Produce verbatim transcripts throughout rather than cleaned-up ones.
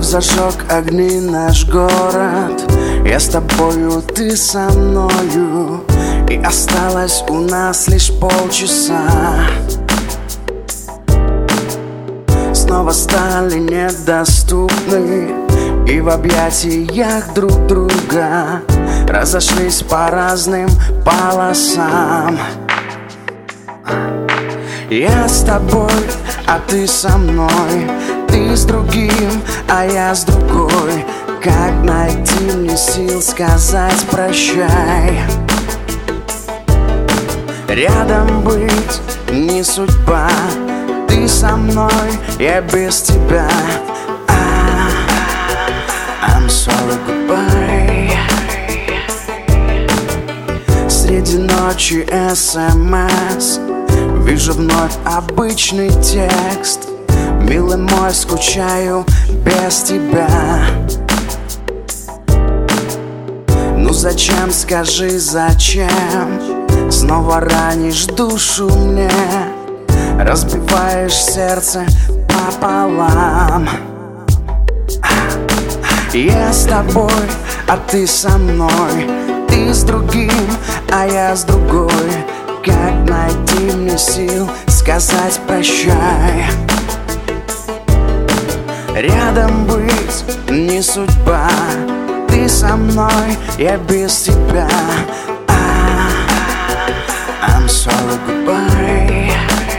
зажег огни наш город. Я с тобою, ты со мною, и осталось у нас лишь полчаса. Снова стали недоступны и в объятиях друг друга разошлись по разным полосам. Я с тобой, а ты со мной, ты с другим, а я с другой. Как найти мне сил сказать прощай? Рядом быть не судьба, ты со мной, я без тебя. ah, I'm sorry, goodbye. Среди ночи смс, вижу вновь обычный текст. Милый мой, скучаю без тебя. Ну зачем, скажи, зачем снова ранишь душу мне, разбиваешь сердце пополам? Я с тобой, а ты со мной, ты с другим, а я с другой. Как найти мне сил сказать прощай? Рядом быть не судьба, ты со мной, я без тебя. ah, I'm sorry, goodbye.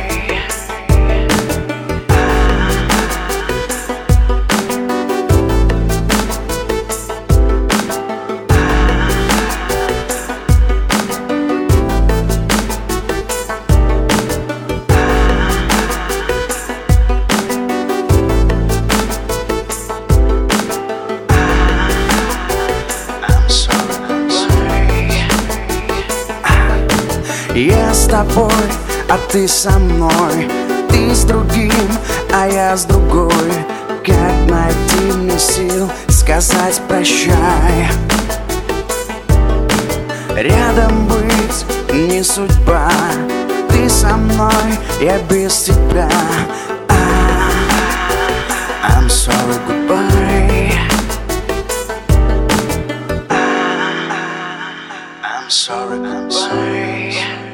Я с тобой, а ты со мной, ты с другим, а я с другой. Как найти мне сил сказать прощай? Рядом быть не судьба, ты со мной, я без тебя. ah, I'm sorry, goodbye. ah, I'm sorry, goodbye.